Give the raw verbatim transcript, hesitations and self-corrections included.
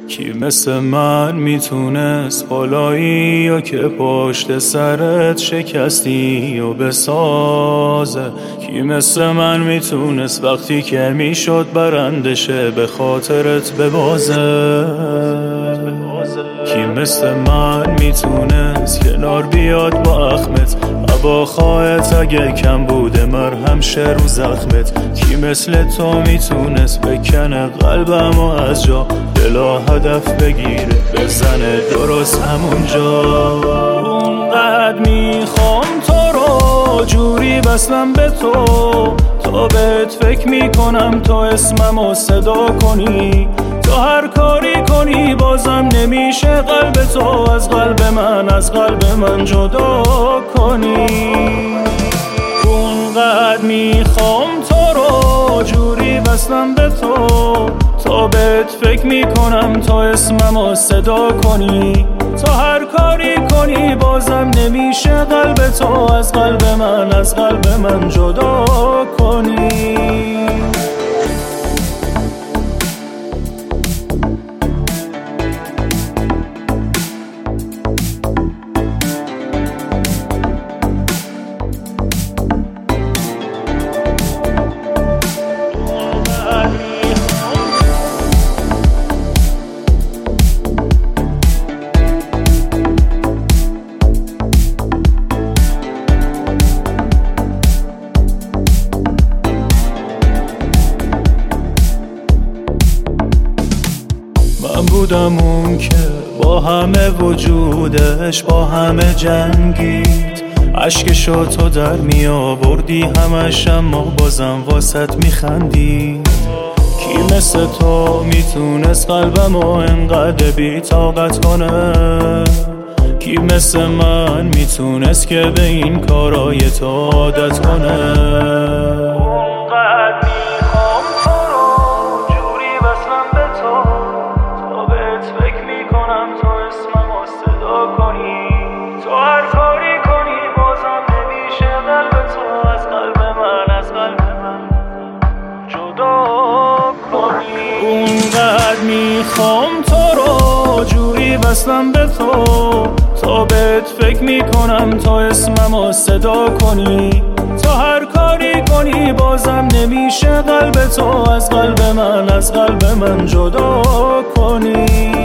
کی مثل من میتونست بالایی یا که پشت سرت شکستی و بسازه؟ کی مثل من میتونست وقتی که میشد برندشه به خاطرت ببازه؟ کی مثل من میتونست کنار بیاد با اخمت با خواهت اگه کم بوده مرهم شه رو زخمت؟ کی مثل تو میتونست بکنه قلبم و از جا دلا هدف بگیره بزنه درست همونجا؟ اونقدر میخوام تو رو جوری بسلم به تو تا بهت فکر میکنم تو اسممو صدا کنی، تو هر کاری کنی بازم نمیشه قلب تو از قلب من از قلب من جدا کنی. اونقدر میخوام تو رو جوری بسلم به تو تا بهت فکر میکنم تو اسممو صدا کنی، تو هر کاری کنی بازم نمیشه قلب تو از قلب من از قلب من جدا کنی. من بودم اون که با همه وجودش با همه جنگید، عشقشو تو در می آوردی همش اما بازم واسط می خندی. کی مثل تو میتونست قلبمو انقدر بی طاقت کنه؟ کی مثل من میتونست که به این کارای تو عادت کنه؟ اونقدر میخوام تو رو جوری بسلم به تو تا بهت فکر میکنم تو اسممو صدا کنی، تو هر کاری کنی بازم نمیشه قلب تو از قلب من از قلب من جدا کنی.